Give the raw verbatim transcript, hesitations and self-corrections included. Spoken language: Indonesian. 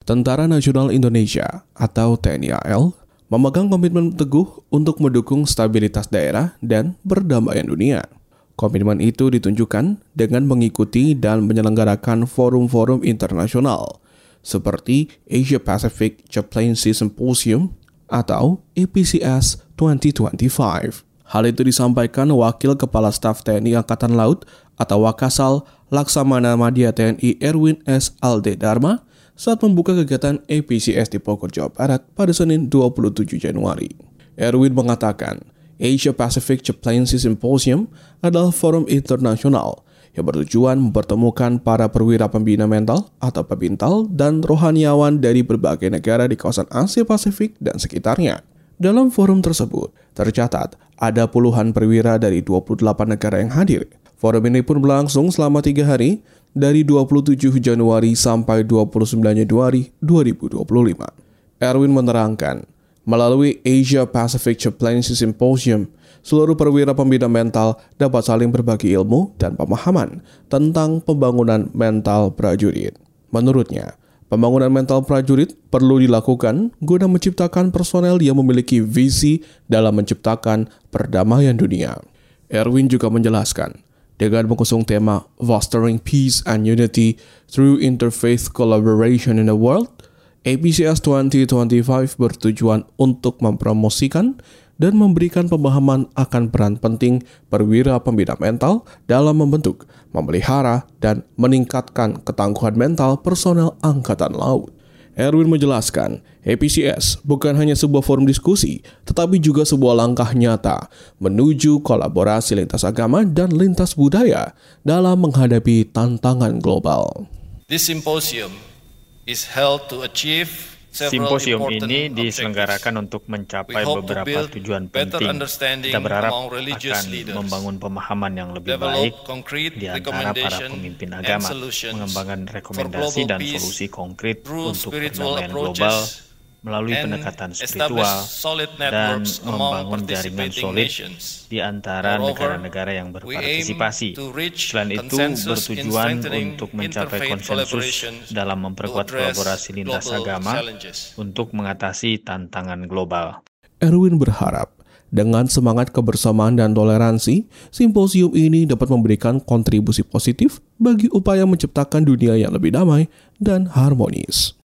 Tentara Nasional Indonesia atau T N I A L memegang komitmen teguh untuk mendukung stabilitas daerah dan perdamaian dunia. Komitmen itu ditunjukkan dengan mengikuti dan menyelenggarakan forum-forum internasional seperti Asia Pacific Chaplaincy Symposium atau A P C S dua ribu dua puluh lima. Hal itu disampaikan Wakil Kepala Staf T N I Angkatan Laut atau Wakasal Laksamana Madya T N I Erwin S. Aldedharma saat membuka kegiatan A P C S di Bogor, Jawa Barat pada Senin dua puluh tujuh Januari. Erwin mengatakan, Asia Pacific Chaplaincy Symposium adalah forum internasional yang bertujuan mempertemukan para perwira pembina mental atau pebintal dan rohaniawan dari berbagai negara di kawasan Asia Pasifik dan sekitarnya. Dalam forum tersebut, tercatat ada puluhan perwira dari dua puluh delapan negara yang hadir. Forum ini pun berlangsung selama tiga hari, dari dua puluh tujuh Januari sampai dua puluh sembilan Januari dua ribu dua puluh lima. Erwin menerangkan, melalui Asia Pacific Chaplaincy Symposium, seluruh perwira pembina mental dapat saling berbagi ilmu dan pemahaman tentang pembangunan mental prajurit. Menurutnya, pembangunan mental prajurit perlu dilakukan guna menciptakan personel yang memiliki visi dalam menciptakan perdamaian dunia. Erwin juga menjelaskan, dengan mengusung tema Fostering Peace and Unity through Interfaith Collaboration in the World, A P C S dua ribu dua puluh lima bertujuan untuk mempromosikan dan memberikan pemahaman akan peran penting perwira pembina mental dalam membentuk, memelihara, dan meningkatkan ketangguhan mental personel Angkatan Laut. Erwin menjelaskan, A P C S bukan hanya sebuah forum diskusi, tetapi juga sebuah langkah nyata menuju kolaborasi lintas agama dan lintas budaya dalam menghadapi tantangan global. This symposium is held to achieve Simposium ini diselenggarakan untuk mencapai beberapa tujuan penting. Kita berharap akan membangun pemahaman yang lebih baik di antara para pemimpin agama, mengembangkan rekomendasi dan solusi konkret untuk perdamaian global melalui pendekatan spiritual dan membangun jaringan solid di antara negara-negara yang berpartisipasi. Selain itu, bertujuan untuk mencapai konsensus dalam memperkuat kolaborasi lintas agama untuk mengatasi tantangan global. Erwin berharap dengan semangat kebersamaan dan toleransi, simposium ini dapat memberikan kontribusi positif bagi upaya menciptakan dunia yang lebih damai dan harmonis.